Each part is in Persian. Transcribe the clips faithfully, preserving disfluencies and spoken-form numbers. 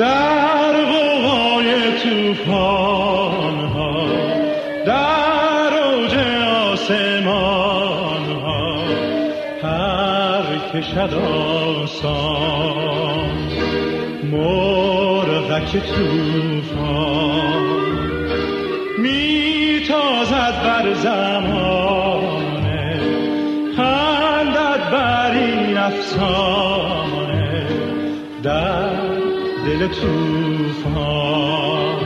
در غوغای توفان ها، در اوج آسمان ها پر کشد آسان مرغک توفان، میتازد بر زمانه، خندد بر این افسانه در دل توفان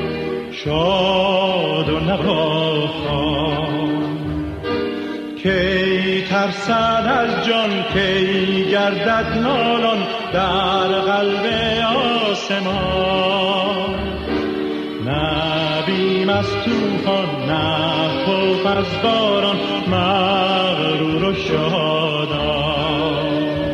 شاد و نواخوان. کی ترسد از جان، کی گردد نالان در قلب آسمان. نه بیم از توفان، نه خوف از باران، مغرور و شادان.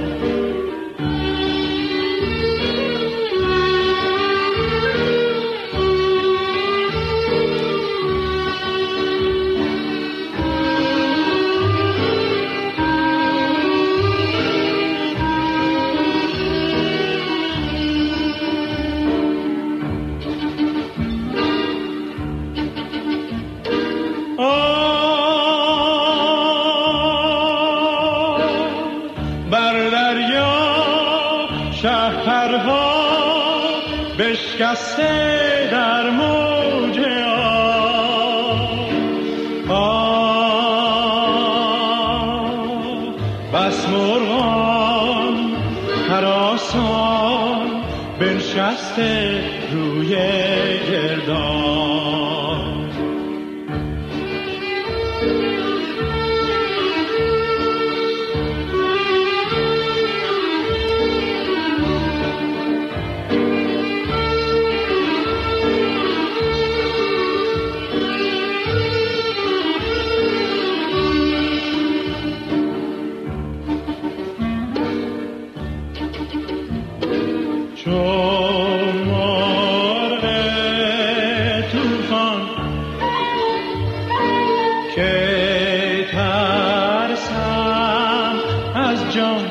بشکسته در موج آب، بس مرغان هراسان بنشسته روی گردان. چون مرغ توفان که ترسم از جان،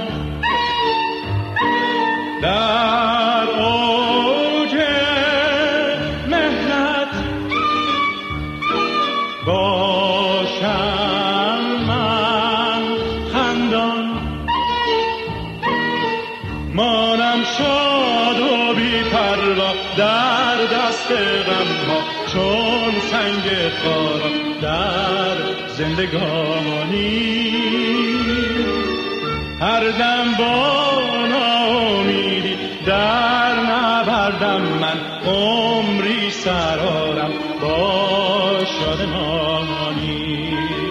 در اوج مهنت باشم من خندان. مانم شاد و بی پروا در دست غم ها، چون سنگ خارا در زندگانی. هر دم با ناامیدی در نبردم من، عمری سرارم با شادمانی.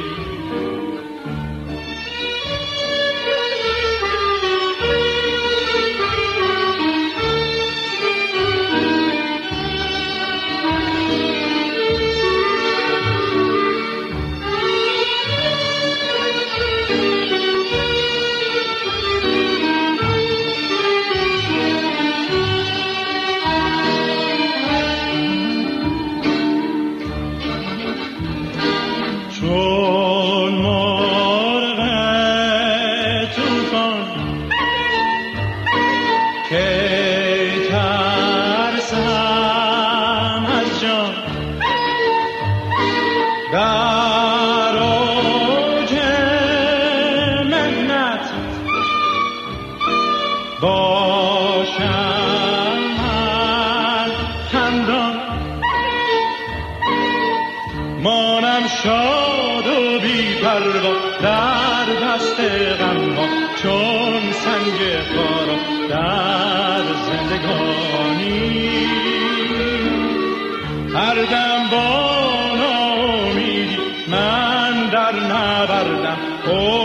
چون مرغ توفان که ترسم از جان، در اوج مهنت باشم من خندان. مانم شاد و بی پروا در دست غم ها، چون سنگ خارا در زندگانی. هر دم با ناامیدی من در نبردم